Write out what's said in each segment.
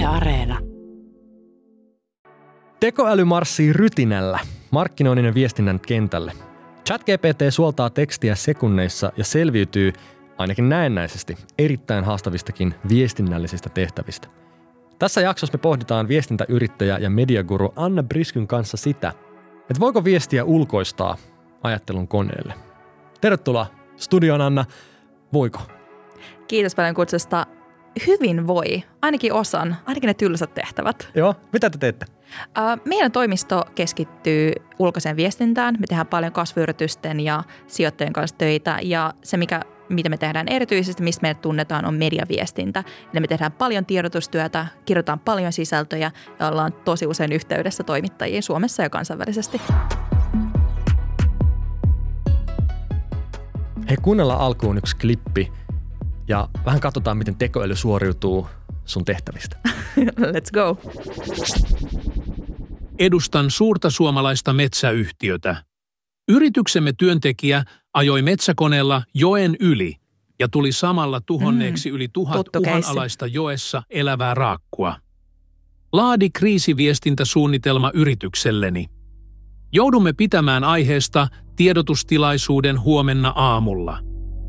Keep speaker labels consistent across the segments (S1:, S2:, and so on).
S1: Areena.
S2: Tekoäly marssii rytinällä markkinoinnin ja viestinnän kentälle. ChatGPT suoltaa tekstiä sekunneissa ja selviytyy, ainakin näennäisesti, erittäin haastavistakin viestinnällisistä tehtävistä. Tässä jaksossa me pohditaan viestintäyrittäjä ja mediaguru Anna Briskyn kanssa sitä, että voiko viestiä ulkoistaa ajattelun koneelle. Tervetuloa studioon, Anna. Voiko?
S3: Kiitos paljon kutsusta. Hyvin voi. Ainakin osan. Ainakin ne tylsät tehtävät.
S2: Joo. Mitä te teette?
S3: Meidän toimisto keskittyy ulkoiseen viestintään. Me tehdään paljon kasvuyritysten ja sijoittajien kanssa töitä. Ja se, mitä me tehdään erityisesti, mistä meidät tunnetaan, on mediaviestintä. Eli me tehdään paljon tiedotustyötä, kirjoitetaan paljon sisältöjä ja ollaan tosi usein yhteydessä toimittajiin Suomessa ja kansainvälisesti.
S2: Hei, kuunnellaan alkuun yksi klippi ja vähän katsotaan, miten tekoäly suoriutuu sun tehtävistä.
S3: Let's go.
S4: Edustan suurta suomalaista metsäyhtiötä. Yrityksemme työntekijä ajoi metsäkoneella joen yli ja tuli samalla tuhonneeksi yli 1000 uhanalaista joessa elävää raakkua. Laadi kriisiviestintäsuunnitelma yritykselleni. Joudumme pitämään aiheesta tiedotustilaisuuden huomenna aamulla.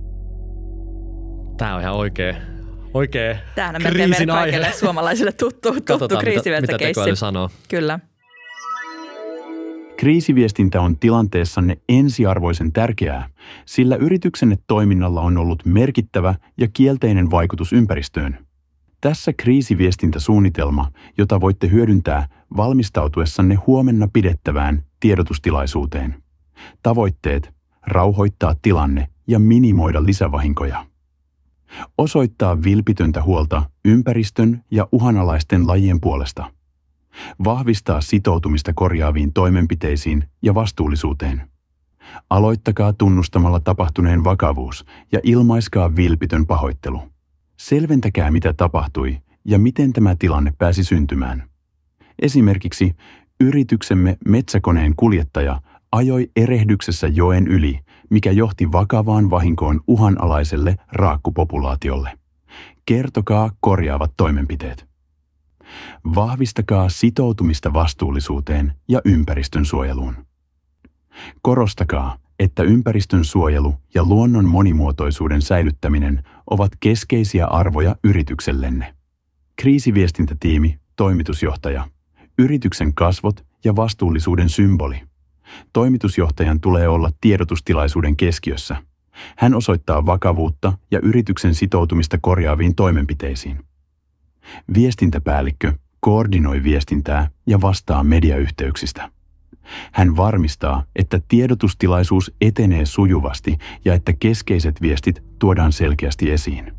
S2: Tää on ihan oikea
S3: tämähän on meidän kaikille suomalaisille tuttu kriisiviestintäkeissi.
S2: Mitä tekoäly sanoo.
S3: Kyllä.
S5: Kriisiviestintä on tilanteessanne ensiarvoisen tärkeää, sillä yrityksenne toiminnalla on ollut merkittävä ja kielteinen vaikutus ympäristöön. Tässä kriisiviestintäsuunnitelma, jota voitte hyödyntää valmistautuessanne huomenna pidettävään tiedotustilaisuuteen. Tavoitteet: rauhoittaa tilanne ja minimoida lisävahinkoja. Osoittaa vilpitöntä huolta ympäristön ja uhanalaisten lajien puolesta. Vahvistaa sitoutumista korjaaviin toimenpiteisiin ja vastuullisuuteen. Aloittakaa tunnustamalla tapahtuneen vakavuus ja ilmaiskaa vilpitön pahoittelu. Selventäkää, mitä tapahtui ja miten tämä tilanne pääsi syntymään. Esimerkiksi yrityksemme metsäkoneen kuljettaja ajoi erehdyksessä joen yli, mikä johti vakavaan vahinkoon uhanalaiselle raakkupopulaatiolle. Kertokaa korjaavat toimenpiteet. Vahvistakaa sitoutumista vastuullisuuteen ja ympäristön suojeluun. Korostakaa, että ympäristön suojelu ja luonnon monimuotoisuuden säilyttäminen ovat keskeisiä arvoja yrityksellenne. Kriisiviestintätiimi, toimitusjohtaja, yrityksen kasvot ja vastuullisuuden symboli. Toimitusjohtajan tulee olla tiedotustilaisuuden keskiössä. Hän osoittaa vakavuutta ja yrityksen sitoutumista korjaaviin toimenpiteisiin. Viestintäpäällikkö koordinoi viestintää ja vastaa mediayhteyksistä. Hän varmistaa, että tiedotustilaisuus etenee sujuvasti ja että keskeiset viestit tuodaan selkeästi esiin.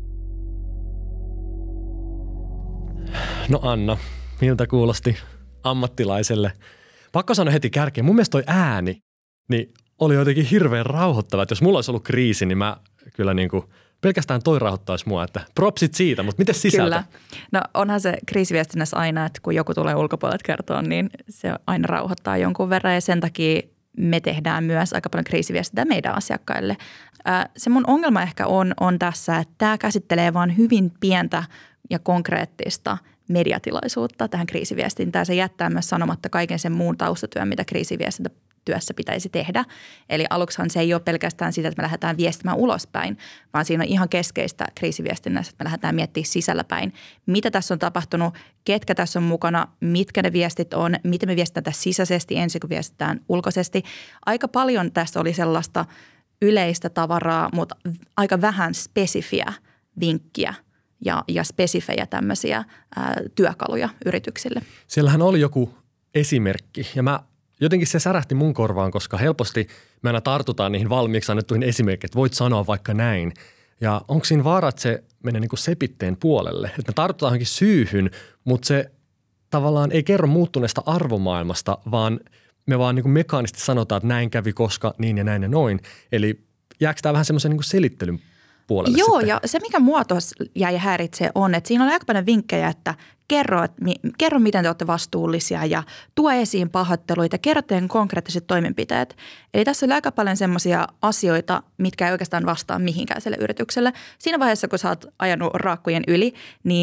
S2: No Anna, miltä kuulosti ammattilaiselle? Pakko sanoa heti kärkeen, mun mielestä toi ääni niin oli jotenkin hirveän rauhoittava. Että jos mulla olisi ollut kriisi, niin mä kyllä pelkästään toi rauhoittaisi mua, että propsit siitä, mutta miten sisältö?
S3: Kyllä. No onhan se kriisiviestinnässä aina, että kun joku tulee ulkopuolelta kertoa, niin se aina rauhoittaa jonkun verran ja sen takia me tehdään myös aika paljon kriisiviestintää meidän asiakkaille. Se mun ongelma ehkä on tässä, että tämä käsittelee vain hyvin pientä ja konkreettista mediatilaisuutta tähän kriisiviestintään. Se jättää myös sanomatta kaiken sen muun taustatyön, mitä kriisiviestintätyössä pitäisi tehdä. Eli aluksihan se ei ole pelkästään sitä, että me lähdetään viestimään ulospäin, vaan siinä on ihan keskeistä kriisiviestinnässä, että me lähdetään miettimään sisälläpäin, mitä tässä on tapahtunut, ketkä tässä on mukana, mitkä ne viestit on, miten me viestitään tässä sisäisesti ensin, kun viestitään ulkoisesti. Aika paljon tässä oli sellaista yleistä tavaraa, mutta aika vähän spesifiä vinkkiä ja spesifejä tämmöisiä työkaluja yrityksille.
S2: Siellähän oli joku esimerkki ja jotenkin se särähti mun korvaan, koska helposti me aina tartutaan niihin valmiiksi annettuihin esimerkkeihin, että voit sanoa vaikka näin. Ja onko siinä vaara, että se menee sepitteen puolelle? Että me tartutaan johonkin syyhyn, mutta se tavallaan ei kerro muuttuneesta arvomaailmasta, vaan me vaan mekaanisesti sanotaan, että näin kävi, koska niin ja näin ja noin. Eli jääkö tämä vähän semmoisen selittelyn puolelle?
S3: Joo,
S2: sitten?
S3: Ja se mikä mua tuossa jäi häiritsee on, että siinä oli aika paljon vinkkejä, että kerro miten te olette vastuullisia ja tuo esiin pahoitteluita, kerro teidän konkreettiset toimenpiteet. Eli tässä oli aika paljon semmoisia asioita, mitkä ei oikeastaan vastaa mihinkään sille yritykselle. Siinä vaiheessa, kun sä oot ajanut raakkujen yli, niin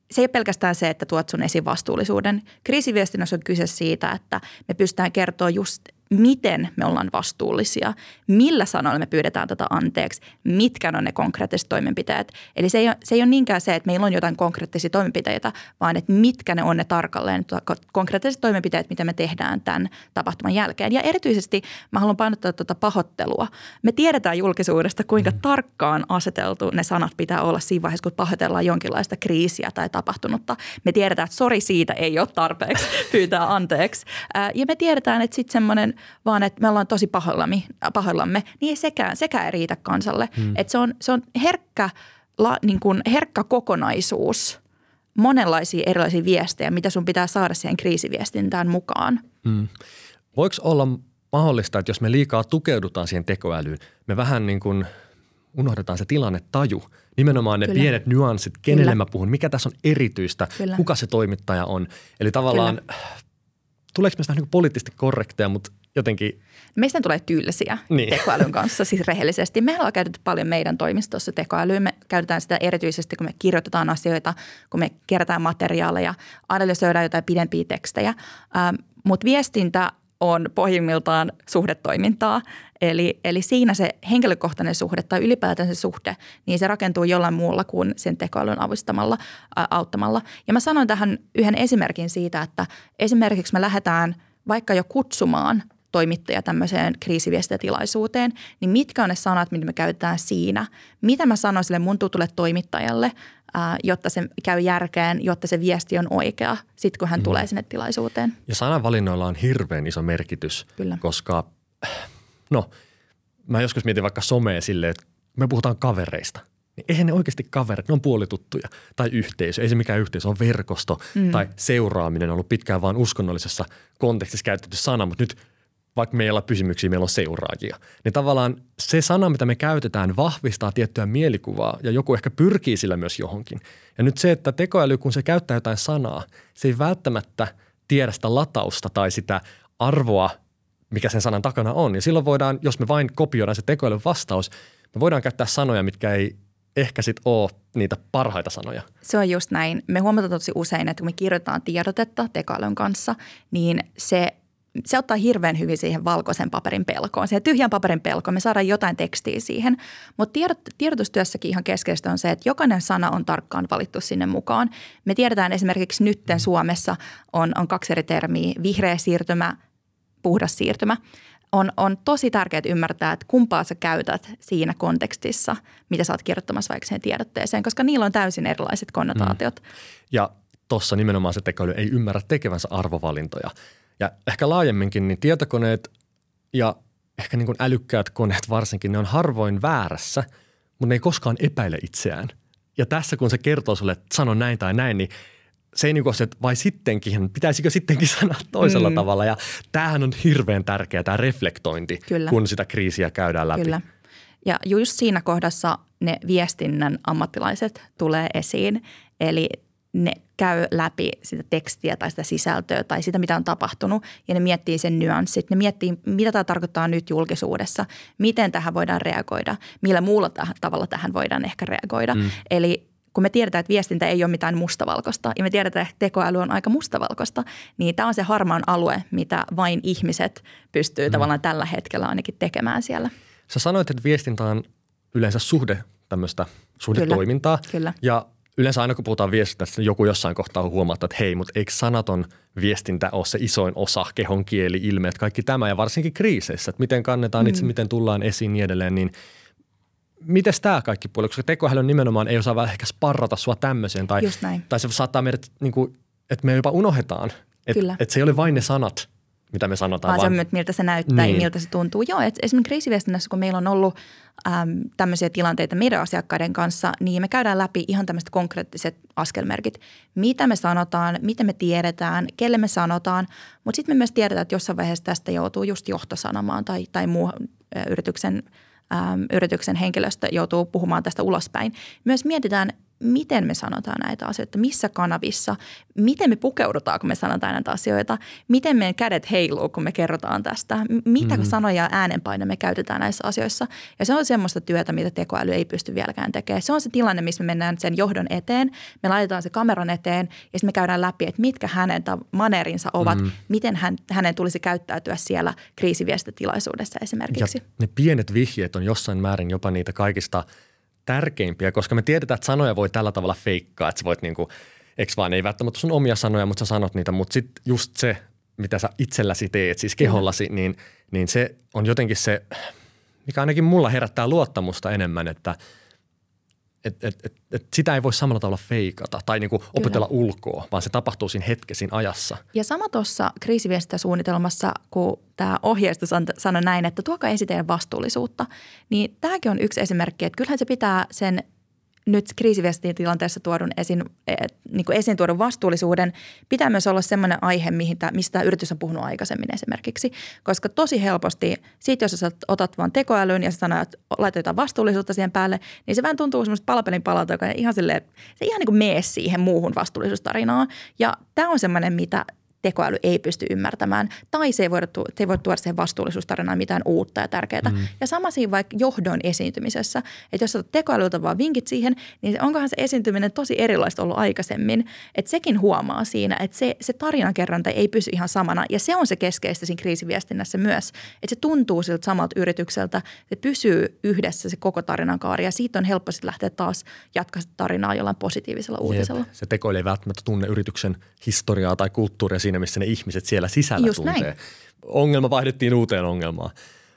S3: se ei ole pelkästään se, että tuot sun esiin vastuullisuuden. Kriisiviestinnässä on kyse siitä, että me pystytään kertoa just miten me ollaan vastuullisia, millä sanoilla me pyydetään tätä anteeksi, mitkä on ne konkreettiset toimenpiteet. Eli se ei ole niinkään se, että meillä on jotain konkreettisia toimenpiteitä, vaan että mitkä ne on ne tarkalleen konkreettiset toimenpiteet, mitä me tehdään tämän tapahtuman jälkeen. Ja erityisesti mä haluan painottaa tuota pahoittelua. Me tiedetään julkisuudesta, kuinka tarkkaan aseteltu ne sanat pitää olla siinä vaiheessa, kun pahoitellaan jonkinlaista kriisiä tai tapahtunutta. Me tiedetään, että sori siitä ei ole tarpeeksi pyytää anteeksi. Ja me tiedetään, että sitten semmoinen vaan, että me ollaan tosi pahoillamme, niin ei sekään ei riitä kansalle. Että se on herkkä kokonaisuus, monenlaisia erilaisia viestejä, mitä sun pitää saada siihen kriisiviestintään mukaan.
S2: Voiko olla mahdollista, että jos me liikaa tukeudutaan siihen tekoälyyn, me vähän niin kuin unohdetaan se tilannetaju, nimenomaan ne pienet nyanssit, kenelle mä puhun, mikä tässä on erityistä, kuka se toimittaja on. Eli tavallaan tuleeko meistä niin kuin poliittisesti korrekteja, mutta jotenkin
S3: meistä tulee tylsiä tekoälyn kanssa, siis rehellisesti. Me ollaan käytetty paljon meidän toimistossa tekoälyä. Me käytetään sitä erityisesti, kun me kirjoitetaan asioita, kun me kerätään materiaaleja, analysoidaan jotain pidempiä tekstejä. Mutta viestintä on pohjimmiltaan suhdetoimintaa. Eli siinä se henkilökohtainen suhde tai ylipäätään se suhde, niin se rakentuu jollain muulla kuin sen tekoälyn auttamalla. Ja mä sanon tähän yhden esimerkin siitä, että esimerkiksi me lähdetään vaikka jo kutsumaan toimittaja tämmöiseen kriisiviestintätilaisuuteen, niin mitkä on ne sanat, mitä me käytetään siinä? Mitä mä sanon sille mun tutulle toimittajalle, jotta se käy järkeen, jotta se viesti on oikea, sitten kun hän tulee sinne tilaisuuteen?
S2: Ja sananvalinnoilla on hirveän iso merkitys, koska mä joskus mietin vaikka somea silleen, että me puhutaan kavereista. Niin eihän ne oikeasti kaverit, ne on puolituttuja tai yhteisö. Ei se mikään yhteisö, on verkosto tai seuraaminen on ollut pitkään vaan uskonnollisessa kontekstissa käytetty sana, mutta nyt vaikka meillä on pysymyksiä, meillä on seuraajia. Niin tavallaan se sana, mitä me käytetään, vahvistaa tiettyä mielikuvaa ja joku ehkä pyrkii sillä myös johonkin. Ja nyt se, että tekoäly, kun se käyttää jotain sanaa, se ei välttämättä tiedä sitä latausta tai sitä arvoa, mikä sen sanan takana on. Ja silloin voidaan, jos me vain kopioidaan se tekoälyn vastaus, me voidaan käyttää sanoja, mitkä ei ehkä sitten ole niitä parhaita sanoja.
S3: Se on just näin. Me huomataan tosi usein, että kun me kirjoitetaan tiedotetta tekoälyn kanssa, niin se ottaa hirveän hyvin siihen valkoisen paperin pelkoon, siihen tyhjän paperin pelkoon. Me saadaan jotain tekstiä siihen, mutta tiedotustyössäkin ihan keskeistä on se, että jokainen sana on tarkkaan valittu sinne mukaan. Me tiedetään esimerkiksi nytten Suomessa on 2 eri termiä, vihreä siirtymä, puhdas siirtymä. On tosi tärkeää ymmärtää, että kumpaa sä käytät siinä kontekstissa, mitä sä oot kirjoittamassa vaikka sen tiedotteeseen, koska niillä on täysin erilaiset konnotaatiot.
S2: Ja tuossa nimenomaan se tekoäly ei ymmärrä tekevänsä arvovalintoja. Ja ehkä laajemminkin niin tietokoneet ja ehkä niin kuin älykkäät koneet varsinkin, ne on harvoin väärässä, mutta ne ei koskaan epäile itseään. Ja tässä kun se kertoo sulle, että sano näin tai näin, niin se ei niin kuin se, että vai sittenkin, pitäisikö sittenkin sanoa toisella tavalla. Ja tämähän on hirveän tärkeää, tämä reflektointi, kun sitä kriisiä käydään läpi.
S3: Kyllä. Ja just siinä kohdassa ne viestinnän ammattilaiset tulee esiin, eli ne käy läpi sitä tekstiä tai sitä sisältöä tai sitä, mitä on tapahtunut ja ne miettii sen nyanssit. Ne miettii, mitä tämä tarkoittaa nyt julkisuudessa, miten tähän voidaan reagoida, millä muulla tavalla tähän voidaan ehkä reagoida. Eli kun me tiedetään, että viestintä ei ole mitään mustavalkoista ja me tiedetään, että tekoäly on aika mustavalkoista, niin tämä on se harmaan alue, mitä vain ihmiset pystyy tavallaan tällä hetkellä ainakin tekemään siellä.
S2: Sä sanoit, että viestintä on yleensä suhdetoimintaa.
S3: Kyllä.
S2: Ja yleensä aina kun puhutaan viestinnästä, joku jossain kohtaa huomaa, että hei, mutta eikö sanaton viestintä ole se isoin osa, kehon kieli, ilmeet, kaikki tämä ja varsinkin kriiseissä, että miten kannetaan itse, miten tullaan esiin niin edelleen, niin mites tämä kaikki puoli, koska tekoäly nimenomaan ei osaa ehkä sparrata sua tämmöiseen tai se saattaa meidät, niin kuin, että me jopa unohdetaan, että se ei ole vain ne sanat, mitä me sanotaan.
S3: Vaan se, miltä se näyttää ja miltä se tuntuu. Joo, että esimerkiksi kriisiviestinnässä, kun meillä on ollut tämmöisiä tilanteita meidän asiakkaiden kanssa, niin me käydään läpi ihan tämmöiset konkreettiset askelmerkit. Mitä me sanotaan, mitä me tiedetään, kelle me sanotaan, mutta sitten me myös tiedetään, että jossain vaiheessa tästä joutuu just johtosanomaan tai muu yrityksen henkilöstö joutuu puhumaan tästä ulospäin. Myös mietitään, miten me sanotaan näitä asioita, missä kanavissa, miten me pukeudutaan, kun me sanotaan näitä asioita, miten meidän kädet heiluu, kun me kerrotaan tästä, mitä sanoja ja äänenpaine me käytetään näissä asioissa. Ja se on semmoista työtä, mitä tekoäly ei pysty vieläkään tekemään. Se on se tilanne, missä me mennään sen johdon eteen, me laitetaan se kameran eteen ja sitten me käydään läpi, että mitkä hänen manerinsa ovat, miten hänen tulisi käyttäytyä siellä kriisiviestitilaisuudessa esimerkiksi.
S2: Ja ne pienet vihjeet on jossain määrin jopa niitä kaikista tärkeimpiä, koska me tiedetään, että sanoja voi tällä tavalla feikkaa, että sä voit niinku, eikö vaan, ei välttämättä sun omia sanoja, mutta sä sanot niitä, mutta sitten just se, mitä sä itselläsi teet, siis kehollasi, niin se on jotenkin se, mikä ainakin mulla herättää luottamusta enemmän, että sitä ei voi samalla tavalla feikata tai niinku opetella ulkoa, vaan se tapahtuu siinä hetkessä, ajassa.
S3: Ja sama tuossa kriisiviestintäsuunnitelmassa, kun tämä ohjeistus sanoi näin, että tuokaa esiteen vastuullisuutta, niin tämäkin on yksi esimerkki, että kyllähän se pitää sen nyt kriisiviestitilanteessa esiin tuodun vastuullisuuden pitää myös olla semmoinen aihe, mistä tämä yritys on puhunut aikaisemmin esimerkiksi. Koska tosi helposti, siitä jos sä otat vaan tekoälyn ja sä sanoo, että laitat jotain vastuullisuutta siihen päälle, niin se vähän tuntuu semmoista palapelin palalta, joka ihan silleen, se ihan niin kuin mene siihen muuhun vastuullisuustarinaan. Ja tämä on semmoinen, mitä tekoäly ei pysty ymmärtämään tai se ei voi tuoda siihen vastuullisuustarinaan mitään uutta ja tärkeää. Ja sama siinä vaikka johdon esiintymisessä, että jos otat tekoälyltä vaan vinkit siihen, niin onkohan se esiintyminen tosi erilaista ollut aikaisemmin, että sekin huomaa siinä, että se tarinankerronta ei pysy ihan samana ja se on se keskeistä siinä kriisiviestinnässä myös, että se tuntuu siltä samalta yritykseltä, se pysyy yhdessä se koko tarinankaari ja siitä on helppo sitten lähteä taas jatkaa sitä tarinaa jollain positiivisella uutisella.
S2: Se tekoäly ei välttämättä tunne yrityksen historiaa tai kulttuuria siinä, missä ne ihmiset siellä sisällä
S3: just
S2: tuntee.
S3: Näin.
S2: Vaihdettiin uuteen ongelmaan.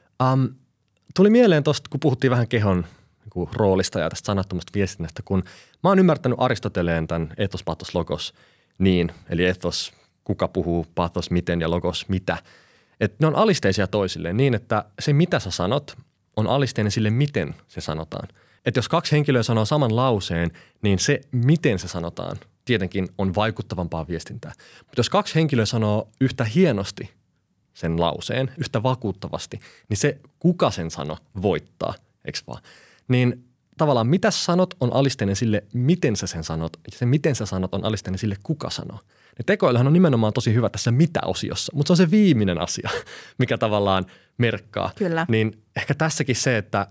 S2: Tuli mieleen tuosta, kun puhuttiin vähän kehon roolista ja tästä sanattomasta viestinnästä, kun mä oon ymmärtänyt Aristoteleen tämän ethos, pathos, logos niin, eli ethos, kuka puhuu, pathos, miten ja logos, mitä. Että ne on alisteisia toisilleen niin, että se mitä sä sanot on alisteinen sille, miten se sanotaan. Että jos kaksi henkilöä sanoo saman lauseen, niin se, miten se sanotaan, tietenkin on vaikuttavampaa viestintää. Mutta jos kaksi henkilöä sanoo yhtä hienosti sen lauseen, yhtä vakuuttavasti, niin se, kuka sen sanoo, voittaa, eikö vaan? Niin tavallaan mitä sä sanot on alisteinen sille, miten sä sen sanot, ja se miten sä sanot on alisteinen sille, kuka sanoo. Ja tekoälyhän on nimenomaan tosi hyvä tässä mitä-osiossa, mutta se on se viimeinen asia, mikä tavallaan merkkaa.
S3: Kyllä.
S2: Niin ehkä tässäkin se, että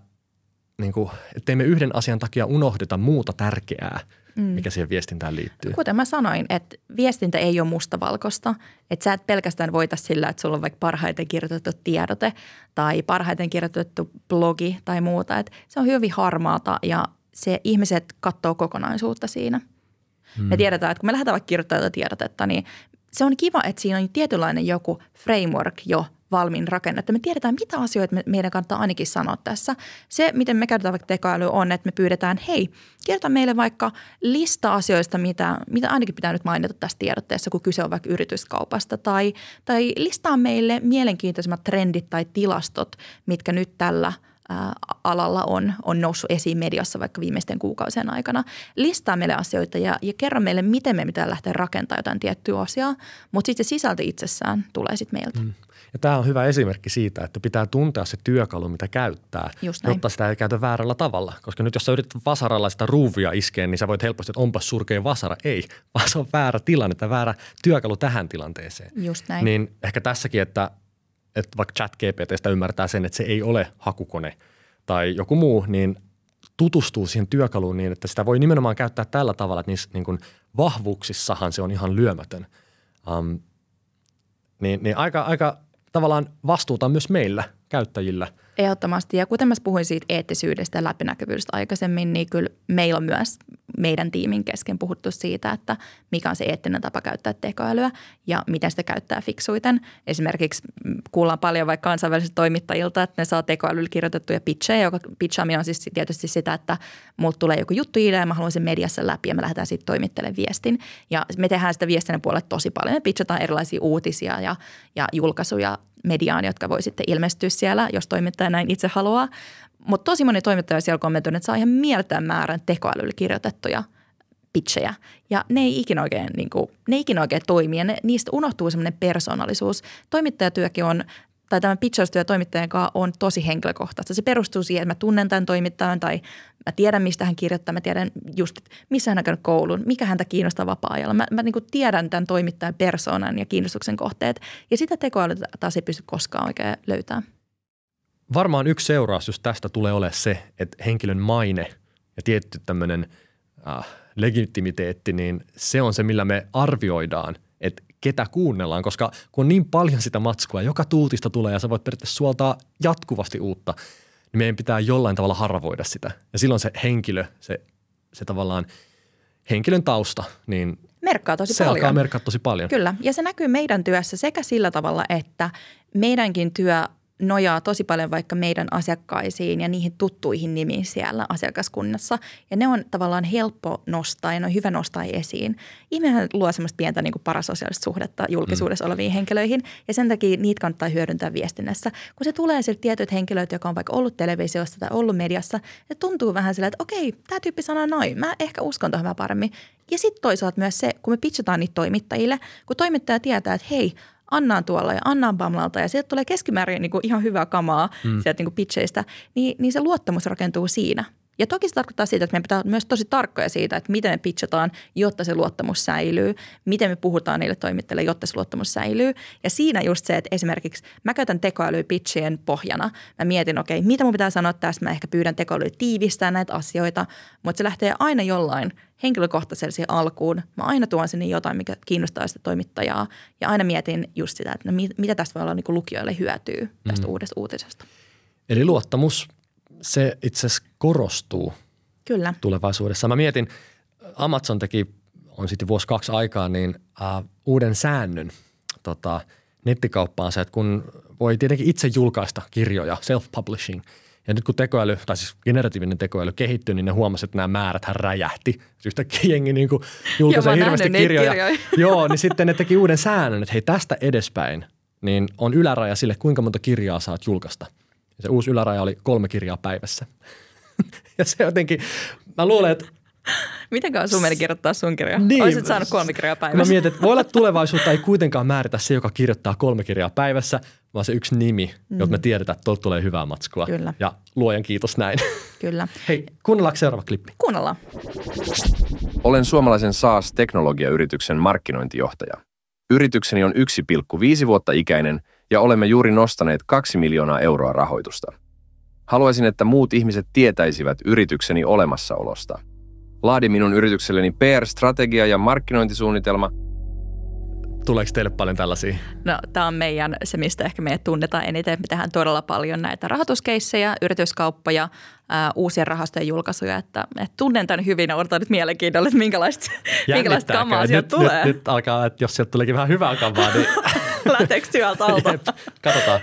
S2: ettei me yhden asian takia unohdeta muuta tärkeää, mikä siihen viestintään liittyy.
S3: Kuten mä sanoin, että viestintä ei ole mustavalkoista. Että sä et pelkästään voita sillä, että sulla on vaikka parhaiten kirjoitettu tiedote tai parhaiten kirjoitettu blogi tai muuta. Että se on hyvin harmaata ja se ihmiset katsoo kokonaisuutta siinä. Me tiedetään, että kun me lähdetään vaikka kirjoittamaan tiedotetta, niin se on kiva, että siinä on tietynlainen joku framework jo valmiin rakennettu. Me tiedetään, mitä asioita meidän kannattaa ainakin sanoa tässä. Se, miten me käytetään vaikka tekoälyä on, että me pyydetään, hei, kirjoita meille vaikka lista asioista, mitä ainakin pitää nyt mainita tässä tiedotteessa, kun kyse on vaikka yrityskaupasta. Tai listaa meille mielenkiintoisimmat trendit tai tilastot, mitkä nyt tällä alalla on noussut esiin mediassa vaikka viimeisten kuukausien aikana. Listaa meille asioita ja kerro meille, miten me pitää lähteä rakentamaan jotain tiettyä asiaa, mutta sitten se sisältö itsessään tulee sitten meiltä.
S2: Ja tämä on hyvä esimerkki siitä, että pitää tuntea se työkalu, mitä käyttää, jotta sitä ei käytä väärällä tavalla. Koska nyt jos sä yrität vasaralla sitä ruuvia iskeen, niin sä voit helposti, että onpas surkea vasara. Ei, vaan se on väärä tilanne tai väärä työkalu tähän tilanteeseen.
S3: Just näin.
S2: Niin ehkä tässäkin, että vaikka ChatGPT:stä ymmärtää sen, että se ei ole hakukone tai joku muu, niin tutustuu siihen työkaluun niin, että sitä voi nimenomaan käyttää tällä tavalla, että niissä niin kuin vahvuuksissahan se on ihan lyömätön. Niin aika tavallaan vastuuta myös meillä, käyttäjillä.
S3: Ehdottomasti. Ja kuten mä puhuin siitä eettisyydestä ja läpinäkyvyydestä aikaisemmin, niin kyllä meillä on myös meidän tiimin kesken puhuttu siitä, että mikä on se eettinen tapa käyttää tekoälyä ja miten sitä käyttää fiksuiten. Esimerkiksi kuullaan paljon vaikka kansainvälisiltä toimittajilta, että ne saa tekoälyllä kirjoitettuja pitchejä, joka pitchaaminen on siis tietysti sitä, että mulle tulee joku juttu-idea ja mä haluan sen mediassa läpi ja me lähdetään sitten toimittelemaan viestin. Ja me tehdään sitä viestinnän puolella tosi paljon. Me pitchataan erilaisia uutisia ja julkaisuja mediaan, jotka voi sitten ilmestyä siellä, jos toimittaja näin itse haluaa. Mutta tosi moni toimittaja siellä kommentoi, että saa ihan mieletön määrän tekoälyllä kirjoitettuja pitchejä. Ja ne ei ikinä oikein toimi ja niistä unohtuu semmoinen persoonallisuus. Toimittajatyökin on, tai tämä pitchaustyö toimittajan kanssa on tosi henkilökohtaista. Se perustuu siihen, että mä tunnen tämän toimittajan tai Mä tiedän, mistä hän kirjoittaa. Mä tiedän just, missä hän on käynyt koulun, mikä häntä kiinnostaa vapaa-ajalla. Mä niin kuin tiedän tämän toimittajan persoonan ja kiinnostuksen kohteet. Ja sitä tekoäly taas ei pysty koskaan oikein löytämään.
S2: Varmaan yksi seuraus just tästä tulee olemaan se, että henkilön maine ja tietty tämmöinen legitimiteetti, niin se on se, millä me arvioidaan, että ketä kuunnellaan, koska kun on niin paljon sitä matskua, joka tuutista tulee ja sä voit periaatteessa suoltaa jatkuvasti uutta, niin meidän pitää jollain tavalla haravoida sitä. Ja silloin se henkilö, se tavallaan henkilön tausta, niin
S3: merkkaa tosi
S2: se
S3: paljon.
S2: alkaa merkkaa tosi paljon.
S3: Kyllä, ja se näkyy meidän työssä sekä sillä tavalla, että meidänkin työ nojaa tosi paljon vaikka meidän asiakkaisiin ja niihin tuttuihin nimiin siellä asiakaskunnassa. Ja ne on tavallaan helppo nostaa ja ne on hyvä nostaa esiin. Ihminenhän luo semmoista pientä niin kuin parasosiaalista suhdetta julkisuudessa oleviin henkilöihin ja sen takia niitä kannattaa hyödyntää viestinnässä. Kun se tulee sieltä tietyt henkilöt, jotka on vaikka ollut televisiossa tai ollut mediassa, ne tuntuu vähän silleen, että okei, tämä tyyppi sanoo noin, mä ehkä uskon tuohon vähän paremmin. Ja sitten toisaalta myös se, kun me pitchataan niitä toimittajille, kun toimittaja tietää, että hei, Annaan tuolla ja Annaan Bamlalta ja sieltä tulee keskimäärin niin kuin ihan hyvää kamaa sieltä niin kuin pitcheistä, niin se luottamus rakentuu siinä. Ja toki se tarkoittaa siitä, että meidän pitää olla myös tosi tarkkoja siitä, että miten me pitchataan, jotta se luottamus säilyy, miten me puhutaan niille toimittajille, jotta se luottamus säilyy. Ja siinä just se, että esimerkiksi mä käytän tekoälyä pitchien pohjana. Mä mietin, okei, mitä mun pitää sanoa tässä, mä ehkä pyydän tekoälyä tiivistää näitä asioita, mutta se lähtee aina jollain henkilökohtaisella siihen alkuun. Mä aina tuon sinne jotain, mikä kiinnostaa sitä toimittajaa ja aina mietin just sitä, että no, mitä tästä voi olla niin kuin lukijoille hyötyä tästä uudesta uutisesta.
S2: Eli luottamus, se itse asiassa korostuu
S3: Kyllä.
S2: tulevaisuudessa. Mä mietin, Amazon teki, on sitten vuosi 2 aikaa, niin uuden säännön nettikauppaansa, että kun voi tietenkin itse julkaista kirjoja, self-publishing, ja nyt kun tekoäly, tai siis generatiivinen tekoäly kehittyi, niin ne huomasi, että nämä määräthän räjähti. Yhtäkkiä jengi niin julkaisee hirveästi kirjoja. Joo, niin sitten ne teki uuden säännön, että hei tästä edespäin, niin on yläraja sille, kuinka monta kirjaa saat julkaista. Ja se uusi yläraja oli 3 kirjaa päivässä. Ja se jotenkin, mä luulen, että
S3: mitenkään sun meni kirjoittaa sun kirjaa?
S2: Niin,
S3: olisit saanut 3 kirjaa päivässä.
S2: Mä mietin, että voi olla, että tulevaisuutta ei kuitenkaan määritä se, joka kirjoittaa 3 kirjaa päivässä, vaan se yksi nimi, jolta me tiedetään, että tuolta tulee hyvää matskua.
S3: Kyllä.
S2: Ja luojan kiitos näin.
S3: Kyllä.
S2: Hei, kuunnellaanko seuraava klippi?
S3: Kuunnellaan.
S1: Olen suomalaisen SaaS-teknologiayrityksen markkinointijohtaja. Yritykseni on 1,5 vuotta ikäinen ja olemme juuri nostaneet 2 miljoonaa euroa rahoitusta. Haluaisin, että muut ihmiset tietäisivät yritykseni olemassaolosta. Laadin minun yritykselleni PR-strategia ja markkinointisuunnitelma.
S2: Tuleeko teille paljon tällaisia?
S3: No, tämä on se, mistä ehkä meidät tunnetaan eniten. Me tehdään todella paljon näitä rahoituskeissejä, yrityskauppoja, uusien rahastojen julkaisuja. Että tunnen tämän hyvin ja odotan nyt mielenkiinnolla, että minkälaista kamaa sieltä tulee.
S2: Nyt alkaa, että jos sieltä tuleekin vähän hyvää kamaa, niin
S3: lähteekö työltä alta?
S2: Katsotaan.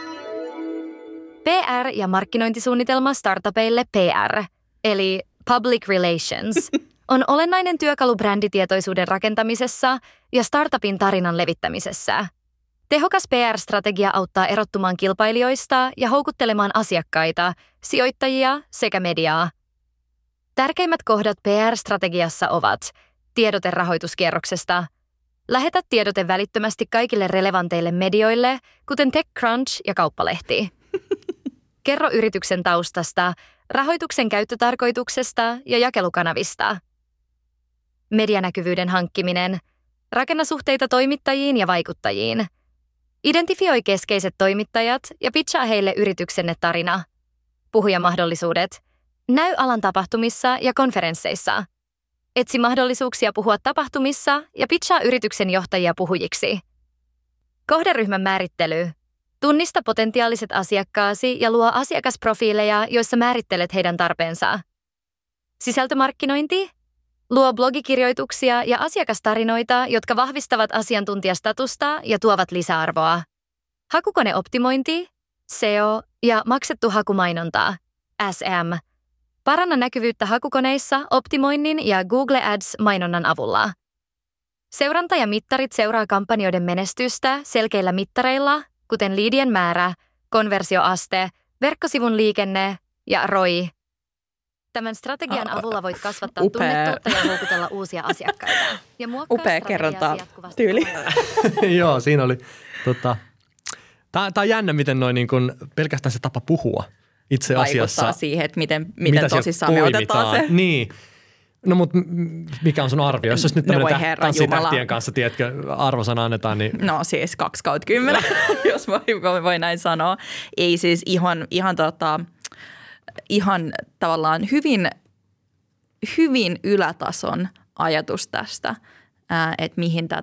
S6: PR- ja markkinointisuunnitelma startupeille PR, eli Public Relations, on olennainen työkalu bränditietoisuuden rakentamisessa ja startupin tarinan levittämisessä. Tehokas PR-strategia auttaa erottumaan kilpailijoista ja houkuttelemaan asiakkaita, sijoittajia sekä mediaa. Tärkeimmät kohdat PR-strategiassa ovat tiedote rahoituskierroksesta. Lähetä tiedote välittömästi kaikille relevanteille medioille, kuten TechCrunch ja Kauppalehti. Kerro yrityksen taustasta, rahoituksen käyttötarkoituksesta ja jakelukanavista. Medianäkyvyyden hankkiminen. Rakenna suhteita toimittajiin ja vaikuttajiin. Identifioi keskeiset toimittajat ja pitchaa heille yrityksenne tarina. Puhujamahdollisuudet. Näy alan tapahtumissa ja konferensseissa. Etsi mahdollisuuksia puhua tapahtumissa ja pitchaa yrityksen johtajia puhujiksi. Kohderyhmän määrittely. Tunnista potentiaaliset asiakkaasi ja luo asiakasprofiileja, joissa määrittelet heidän tarpeensa. Sisältömarkkinointi. Luo blogikirjoituksia ja asiakastarinoita, jotka vahvistavat asiantuntijastatusta ja tuovat lisäarvoa. Hakukoneoptimointi, SEO ja maksettu hakumainonta, SM. Paranna näkyvyyttä hakukoneissa optimoinnin ja Google Ads-mainonnan avulla. Seuranta ja mittarit seuraa kampanjoiden menestystä selkeillä mittareilla, kuten liidien määrä, konversioaste, verkkosivun liikenne ja ROI. Tämän strategian avulla voit kasvattaa tunnettuutta ja houkutella uusia asiakkaita. Ja
S3: upea kerrontaa tyyli.
S2: Joo, siinä oli. Tämä on jännä, miten noin niin kuin pelkästään se tapa puhua itse asiassa
S3: vaikuttaa siihen, että miten tosissaan me otetaan se.
S2: Niin. No mutta mikä on sun arvio? Jos nyt tämmöinen tanssitähtien kanssa, tiedätkö, arvosana annetaan, niin...
S3: No siis 2/10, jos voi näin sanoa. Ei siis ihan tavallaan hyvin ylätason ajatus tästä, että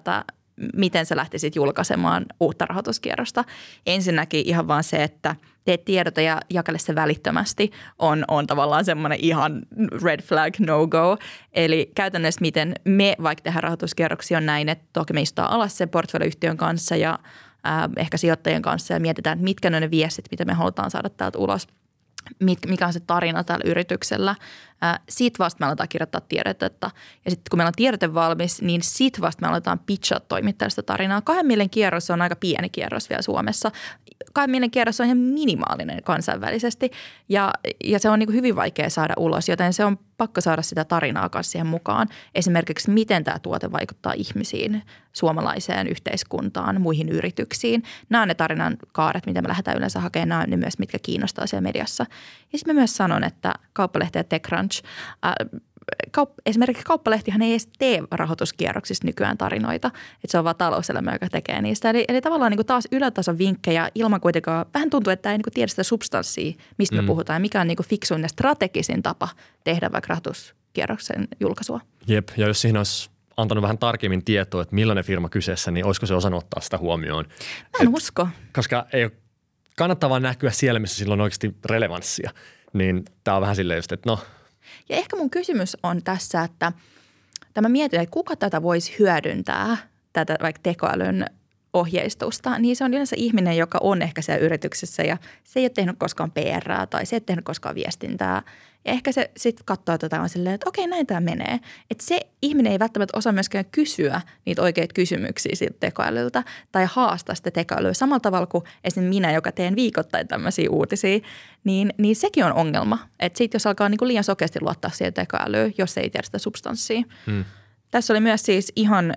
S3: miten sä lähtisit julkaisemaan uutta rahoituskierrosta. Ensinnäkin ihan vaan se, että teet tiedota ja jakele se välittömästi on tavallaan semmoinen ihan red flag no go. Eli käytännössä miten me vaikka tehdään rahoituskierroksia on näin, että toki me istutaan alas sen portfolioyhtiön kanssa ja ehkä sijoittajien kanssa ja mietitään, että mitkä ne viestit, mitä me halutaan saada täältä ulos. Mikä on se tarina tällä yrityksellä. Siitä vasta me aletaan kirjoittaa tiedotetta. Ja sitten kun meillä on tiedote valmis, niin siitä vasta me aletaan pitchaa toimittajasta tarinaa. 2 miljoonan kierros on aika pieni kierros vielä Suomessa. 2 miljoonan kierros on ihan minimaalinen kansainvälisesti ja se on niin kuin hyvin vaikea saada ulos, joten se on pakko saada sitä tarinaa kanssa siihen mukaan. Esimerkiksi miten tämä tuote vaikuttaa ihmisiin, suomalaiseen yhteiskuntaan, muihin yrityksiin. Nämä on ne tarinan kaaret, mitä me lähdetään yleensä hakemaan. Nämä on ne myös, mitkä kiinnostaa siellä mediassa. Ja sitten mä myös sanon, että Kauppalehti ja TechCrunch, esimerkiksi Kauppalehtihan ei edes tee rahoituskierroksista nykyään tarinoita, että se on vaan Talouselämä, joka tekee niistä. Eli tavallaan niin kuin taas ylätason vinkkejä ilman kuitenkaan, vähän tuntuu, että ei niin kuin tiedä sitä substanssia, mistä me puhutaan ja mikä on niin kuin fiksuin ja strategisin tapa tehdä vaikka rahoituskierroksen julkaisua.
S2: Jep, ja jos siinä olisi antanut vähän tarkemmin tietoa, että millainen firma kyseessä, niin olisiko se osannut ottaa sitä huomioon?
S3: Mä en usko.
S2: Koska ei ole kannattavaa näkyä siellä, missä sillä on oikeasti relevanssia, niin tämä on vähän silleen just, että no.
S3: Ja ehkä mun kysymys on tässä, että mä mietin, että kuka tätä voisi hyödyntää, tätä vaikka tekoälyn ohjeistusta, niin se on yleensä ihminen, joka on ehkä siellä yrityksessä ja se ei ole tehnyt koskaan PR:ää tai se ei ole tehnyt koskaan viestintää. Ja ehkä se sitten katsoo tätä on silleen, että okei, näin tämä menee. Että se ihminen ei välttämättä osaa myöskään kysyä niitä oikeita kysymyksiä siltä tekoälyltä tai haastaa sitä tekoälyä samalla tavalla kuin esimerkiksi minä, joka teen viikoittain tämmöisiä uutisia, niin sekin on ongelma. Että sitten jos alkaa niinku liian sokeasti luottaa siihen tekoälyyn, jos ei tiedä sitä substanssia. Tässä oli myös siis ihan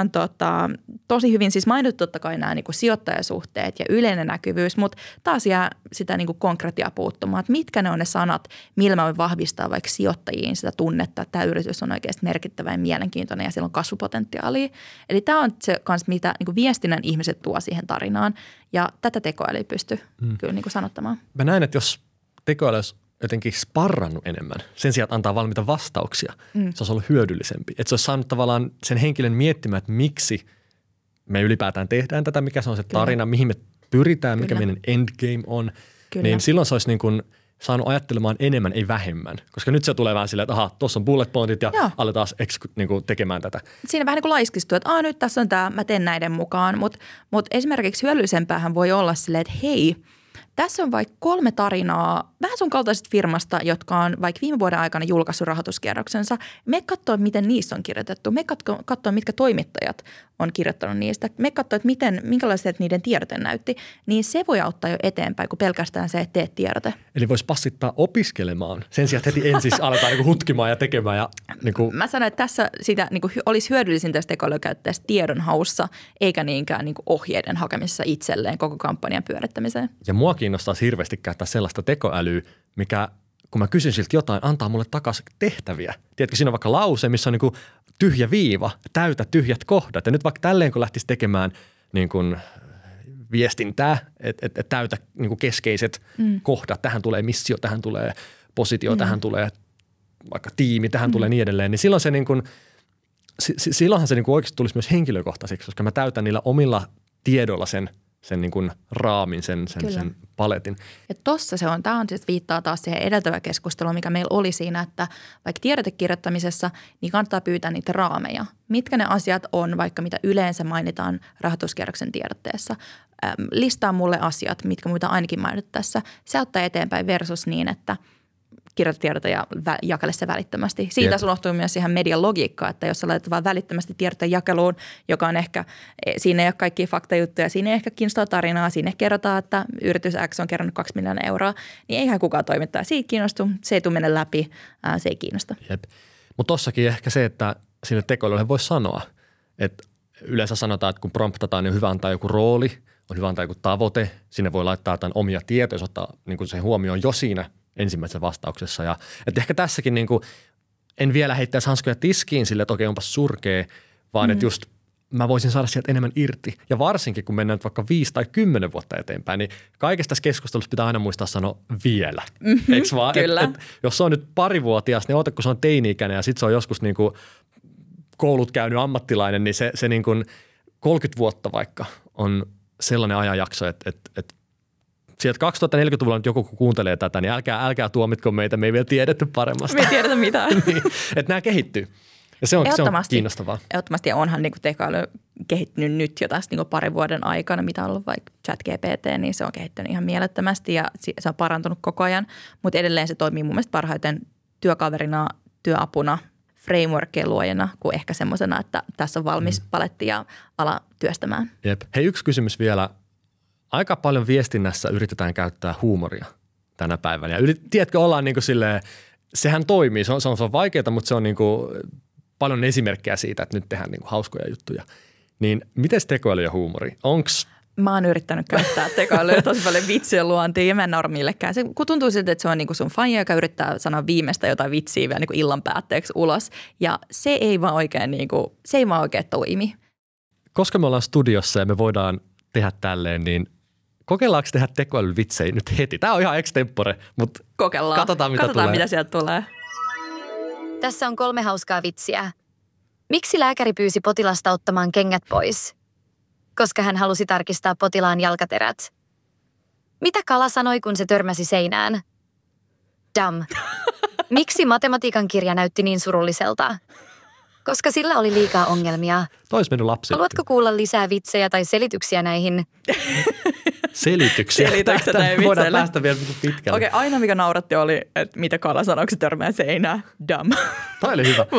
S3: tosi hyvin siis mainittu totta kai nämä niin kuin sijoittajasuhteet ja yleinen näkyvyys, mutta taas jää sitä niin kuin konkretiaa puuttumaan, että mitkä ne on ne sanat, millä mä voin vahvistaa vaikka sijoittajiin sitä tunnetta, että tämä yritys on oikeasti merkittävä ja mielenkiintoinen ja sillä on kasvupotentiaalia. Eli tämä on se kanssa, mitä niin kuin viestinnän ihmiset tuo siihen tarinaan ja tätä tekoäly ei pysty kyllä niin kuin sanottamaan.
S2: Mä näen, että jos tekoäly olisi jotenkin sparrannut enemmän sen sijaan, että antaa valmiita vastauksia, se olisi ollut hyödyllisempi. Että se olisi saanut tavallaan sen henkilön miettimään, että miksi me ylipäätään tehdään tätä, mikä se on se tarina, mihin me pyritään, mikä meidän endgame on. Niin silloin se olisi niin kuin saanut ajattelemaan enemmän, ei vähemmän. Koska nyt se tulee vähän silleen, että aha, tuossa on bullet pointit ja aletaan niin kuin tekemään tätä.
S3: Siinä vähän niin kuin laiskistuu, että nyt tässä on tämä, mä teen näiden mukaan. Mutta esimerkiksi hyödyllisempäähän voi olla silleen, että hei, tässä on vaikka 3 tarinaa vähän sun kaltaisesta firmasta, jotka on vaikka viime vuoden aikana julkaissut rahoituskierroksensa. Me katsoa, miten niistä on kirjoitettu. Me katsoa, mitkä toimittajat on kirjoittanut niistä. Me katsoa, että minkälaiset niiden tiedote näytti. Niin se voi auttaa jo eteenpäin kuin pelkästään se, että teet tiedote.
S2: Eli voisi passittaa opiskelemaan sen sijaan, että heti ensin aletaan niin hutkimaan ja tekemään. Ja, niin kuin.
S3: Mä sanoin, että tässä sitä niin kuin olisi hyödyllisintä tästä tekoälykäyttäjästä tiedonhaussa, eikä niinkään niin kuin ohjeiden hakemisessa itselleen koko kampanjan pyörittämiseen.
S2: Ja mua kiinnostaa hirveästi käyttää sellaista tekoälyä, mikä, kun mä kysyn siltä jotain, antaa mulle takaisin tehtäviä. Tiedätkö, siinä on vaikka lause, missä on niin kuin tyhjä viiva, täytä tyhjät kohdat. Ja nyt vaikka tälleen, kun lähtisi tekemään niin kuin viestintää, että täytä niin kuin keskeiset kohdat, tähän tulee missio, tähän tulee positio, tähän tulee vaikka tiimi, tähän tulee niin edelleen, niin silloin se niin kuin, silloinhan se niin kuin oikeasti tulisi myös henkilökohtaiseksi, koska mä täytän niillä omilla tiedoilla sen niin kuin raamin, sen paletin.
S3: Ja tossa se on, tämä on siis viittaa taas siihen edeltävään keskusteluun, mikä meillä oli siinä, että vaikka tiedotekirjoittamisessa, niin kannattaa pyytää niitä raameja. Mitkä ne asiat on, vaikka mitä yleensä mainitaan rahoituskierroksen tiedotteessa. Listaa mulle asiat, mitkä muita ainakin mainittu tässä. Se auttaa eteenpäin versus niin, että kirjoita tiedota ja jakele se välittömästi. Siitä unohtuu myös ihan median logiikkaa, että jos sä laitat vaan välittömästi tiedota jakeluun, joka on ehkä, siinä ei ole kaikkia faktajuttuja, siinä ei ehkä kiinnostaa tarinaa, siinä kerrotaan, että yritys X on kerännyt 2 miljoonaa euroa, niin eihän kukaan toimittaja siitä kiinnostu, se ei tule mennä läpi, se ei kiinnosta.
S2: Mutta tossakin ehkä se, että sille tekoälylle voi sanoa, että yleensä sanotaan, että kun promptataan, niin on hyvä antaa joku rooli, on hyvä antaa joku tavoite. Sinne voi laittaa jotain omia tietoja, jos ottaa niin kuin se huomioon jo siinä ensimmäisessä vastauksessa. Ja, että ehkä tässäkin niin kuin, en vielä heittäisi hanskoja tiskiin sille, että okei, onpas surkea, vaan että just mä voisin saada sieltä enemmän irti. Ja varsinkin, kun mennään vaikka 5 tai 10 vuotta eteenpäin, niin kaikesta tässä keskustelussa pitää aina muistaa sanoa vielä. Eikö vaan?
S3: Kyllä.
S2: Jos se on nyt parivuotias, niin oota, kun se on teini-ikäinen ja sitten se on joskus niin kuin koulut käynyt ammattilainen, niin se niin kuin 30 vuotta vaikka on sellainen ajanjakso, että sieltä 2040-luvulla nyt joku kuuntelee tätä, niin älkää tuomitko meitä, me ei vielä tiedetty paremmasta.
S3: Me ei tiedetä mitään.
S2: Niin, että nämä kehittyy. Ja se on kiinnostavaa.
S3: Ehdottomasti, ja onhan niin kuin tekoäly kehittynyt nyt jo tässä niin kuin parin vuoden aikana, mitä on ollut vaikka ChatGPT, niin se on kehittynyt ihan mielettömästi ja se on parantunut koko ajan. Mutta edelleen se toimii mun mielestä parhaiten työkaverina, työapuna, frameworkien luojana kuin ehkä semmoisena, että tässä on valmis paletti ja ala työstämään.
S2: Jep. Hei, yksi kysymys vielä. Aika paljon viestinnässä yritetään käyttää huumoria tänä päivänä. Ja tiedätkö, ollaan niin kuin silleen, sehän toimii. Se on vaikeaa, mutta se on niin kuin paljon esimerkkejä siitä, että nyt tehdään niin kuin hauskoja juttuja. Niin miten tekoäly ja huumori? Onks?
S3: Mä oon yrittänyt käyttää tekoälyä tosi paljon vitsien luontiin ja mä en naura millekään. Se, kun tuntuu siltä, että se on niin kuin sun faija, joka yrittää sanoa viimeistä jotain vitsiä vielä niin kuin illan päätteeksi ulos. Ja se ei vaan oikein, niin kuin, se ei vaan oikein toimi.
S2: Koska me ollaan studiossa ja me voidaan tehdä tälleen, niin kokeillaanko tehdä tekoälyvitsejä nyt heti? Tämä on ihan extempore, mutta katsotaan mitä
S3: sieltä tulee.
S6: Tässä on 3 hauskaa vitsiä. Miksi lääkäri pyysi potilasta ottamaan kengät pois? Koska hän halusi tarkistaa potilaan jalkaterät. Mitä kala sanoi, kun se törmäsi seinään? Dumb. Miksi matematiikan kirja näytti niin surulliselta? Koska sillä oli liikaa ongelmia.
S2: Tois mennyt lapsi.
S6: Haluatko kuulla lisää vitsejä tai selityksiä näihin?
S2: Selityksiä. Voidaan päästä vielä pitkälle.
S3: Okei, aina mikä nauratti oli, että mitä kala sanoo, kun se törmää seinään. Dumb.
S2: Toi oli hyvä.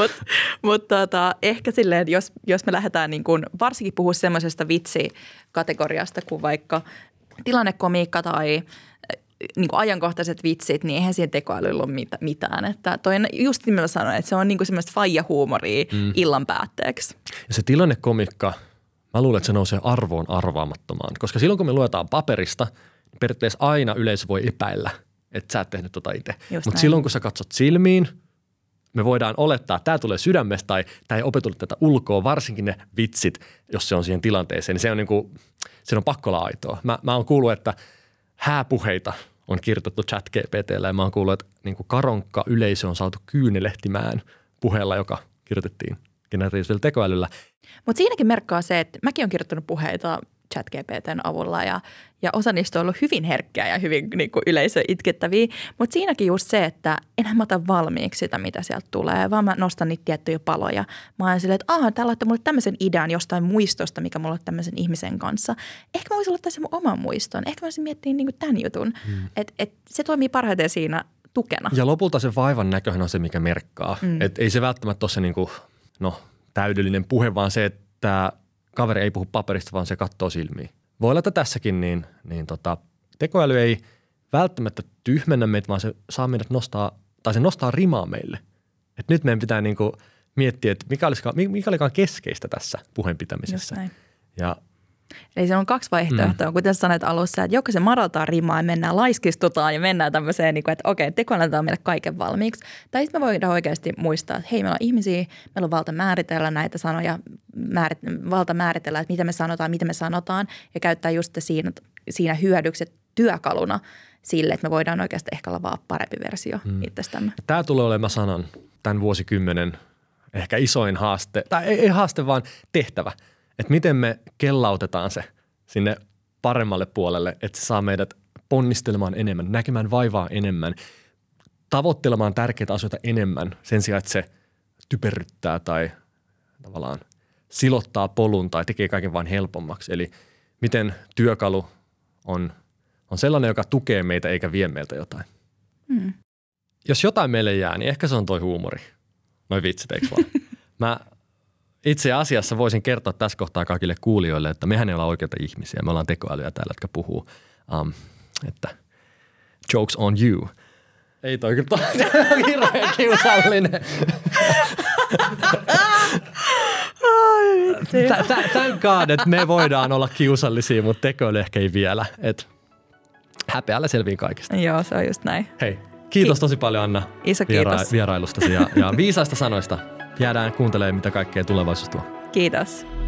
S3: Mutta ehkä silleen, että jos me lähdetään niin kuin, varsinkin puhua semmoisesta vitsikategoriasta kuin vaikka tilannekomiikka tai niin kuin ajankohtaiset vitsit, niin eihän siihen tekoälyllä ole mitään. Että toi just nimellä sanoin, että se on niin kuin semmoista faijahuumoria illan päätteeksi.
S2: Ja se tilannekomiikka, mä luulen, että se nousee arvoon arvaamattomaan. Koska silloin, kun me luetaan paperista, niin periaatteessa aina yleisö voi epäillä, että sä et tehnyt tota itse. Mutta silloin, kun sä katsot silmiin, me voidaan olettaa, että tämä tulee sydämestä tai tämä ei opetellut tätä ulkoa, varsinkin ne vitsit, jos se on siihen tilanteeseen. Niin se on, niin kuin, se on pakko olla aitoa. Mä oon kuullut, että hääpuheita on kirjoitettu ChatGPT:llä ja mä oon kuullut, että niin kuin karonkka yleisö on saatu kyynelehtimään puheella, joka kirjoitettiin generatiivisella tekoälyllä.
S3: Mutta siinäkin merkkaa se, että mäkin olen kirjoittanut puheita ChatGPT:n avulla ja osa niistä on ollut hyvin herkkiä ja hyvin niin kuin yleisö itkettäviä. Mutta siinäkin just se, että enhän mä ota valmiiksi sitä, mitä sieltä tulee, vaan mä nostan niitä tiettyjä paloja. Mä oon silleen, että tää laittoi mulle tämmöisen idean jostain muistosta, mikä mulla on tämmöisen ihmisen kanssa. Ehkä mä voisin laittaa sen mun oman muiston. Ehkä mä voisin miettiä niin kuin tämän jutun. Et se toimii parhaiten siinä tukena.
S2: Ja lopulta se vaivan näköhän on se, mikä merkkaa. Et ei se välttämättä ole se niin kuin, täydellinen puhe, vaan se, että kaveri ei puhu paperista, vaan se katsoo silmiin. Voi olla, että tässäkin niin tekoäly ei välttämättä tyhmennä meitä, vaan se saa meidät se nostaa rimaa meille. Et nyt meidän pitää niinku miettiä, että mikä olikaan keskeistä tässä puheen pitämisessä. Ja
S3: eli se on 2 vaihtoehtoa, kuten sanoit alussa, että joko se madaltaa rimaa ja mennään laiskistutaan ja mennään tämmöiseen, että okei, tekoäly antaa meille kaiken valmiiksi. Tai sitten me voidaan oikeasti muistaa, että hei, meillä on ihmisiä, meillä on valta määritellä näitä sanoja, valta määritellä, että mitä me sanotaan ja käyttää just siinä hyödyksi työkaluna sille, että me voidaan oikeasti ehkä olla vaan parempi versio itsestämme.
S2: Tämä tulee olemaan, mä sanon, tämän vuosikymmenen ehkä isoin haaste, tai ei haaste, vaan tehtävä. Että miten me kellautetaan se sinne paremmalle puolelle, että se saa meidät ponnistelemaan enemmän, näkemään vaivaa enemmän, tavoittelemaan tärkeitä asioita enemmän sen sijaan, että se typerryttää tai tavallaan silottaa polun tai tekee kaiken vain helpommaksi. Eli miten työkalu on sellainen, joka tukee meitä eikä vie meiltä jotain. Jos jotain meille jää, niin ehkä se on toi huumori. Noi vitsit, eikö vaan? Mä itse asiassa voisin kertoa tässä kohtaa kaikille kuulijoille, että mehän ei olla oikeita ihmisiä. Me ollaan tekoälyjä täällä, jotka puhuu, että jokes on you. Ei toi kyllä on hirveän kiusallinen. Thank God, että me voidaan olla kiusallisia, mutta tekoäly ehkä ei vielä. Et häpeällä selviin kaikista.
S3: Joo, se on just näin.
S2: Hei, kiitos tosi paljon Anna
S3: iso kiitos
S2: vierailustasi ja viisaista sanoista. Jäädään kuuntelemaan, mitä kaikkea tulevaisuus tuo.
S3: Kiitos.